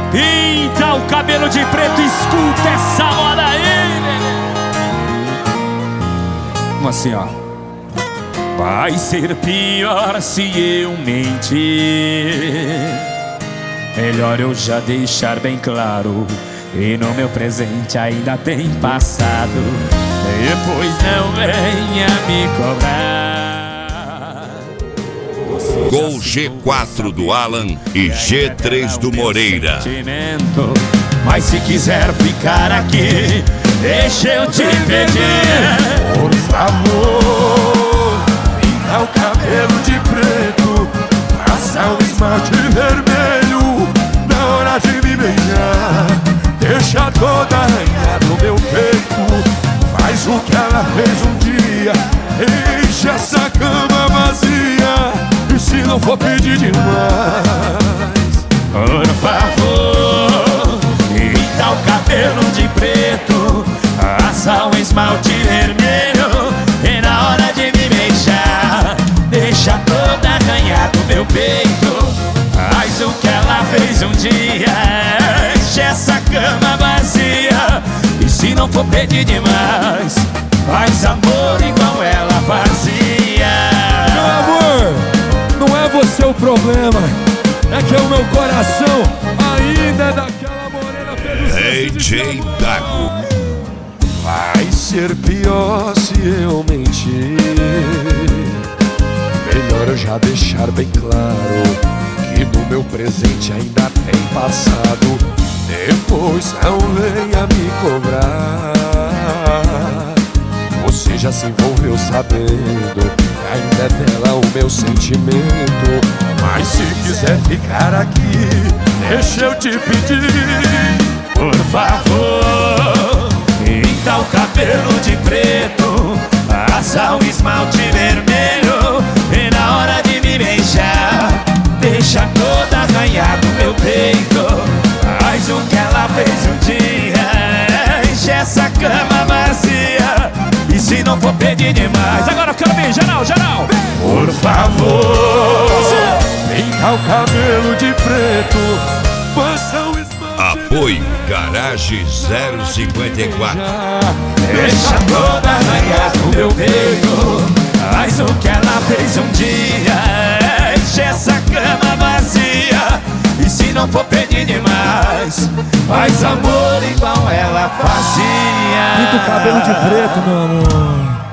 Pinta o cabelo de preto, escuta essa moda aí, vamos assim, ó. Vai ser pior se eu mentir. Melhor eu já deixar bem claro. E no meu presente ainda tem passado. Depois não venha me cobrar. Gol G4 do Alan e G3 do Moreira. Mas se quiser ficar aqui, deixa eu te pedir, por favor, pinta o cabelo de preto, passa o esmalte vermelho na hora de me beijar. Deixa toda arranhada no meu peito, faz o que ela fez um dia, enche essa cama vazia. E se não for pedir demais, por favor, pinta o cabelo de preto, passa um esmalte vermelho e na hora de me beijar, deixa toda arranhada no meu peito. Faz o que ela fez um dia, enche essa cama vazia. E se não for pedir demais, faz amor igual ela fazia. meu amor, não é você o problema, é que o meu coração ainda é daquela morena DJ Dago. Vai ser pior se eu mentir. Melhor eu já deixar bem claro que no meu presente ainda tem passado. Depois não venha me cobrar. Você já se envolveu sabendo que ainda é dela o meu sentimento. Mas se quiser ficar aqui, deixa eu te pedir, por favor, pinta o cabelo de preto, passa um esmalte vermelho e na hora de me beijar, deixa toda arranhada no meu peito. Faz o que ela fez um dia, enche essa cama vazia. E se não for pedir demais, agora eu quero ver, geral, geral. por favor, pinta o cabelo de preto, passa o esmalte. Apoio Garage 054. Deixa toda arranhada no meu peito. Faz o que ela fez um dia, enche essa cama vazia. E se não for pedir demais, faz amor igual ela fazia. Pinta o cabelo de preto, meu amor.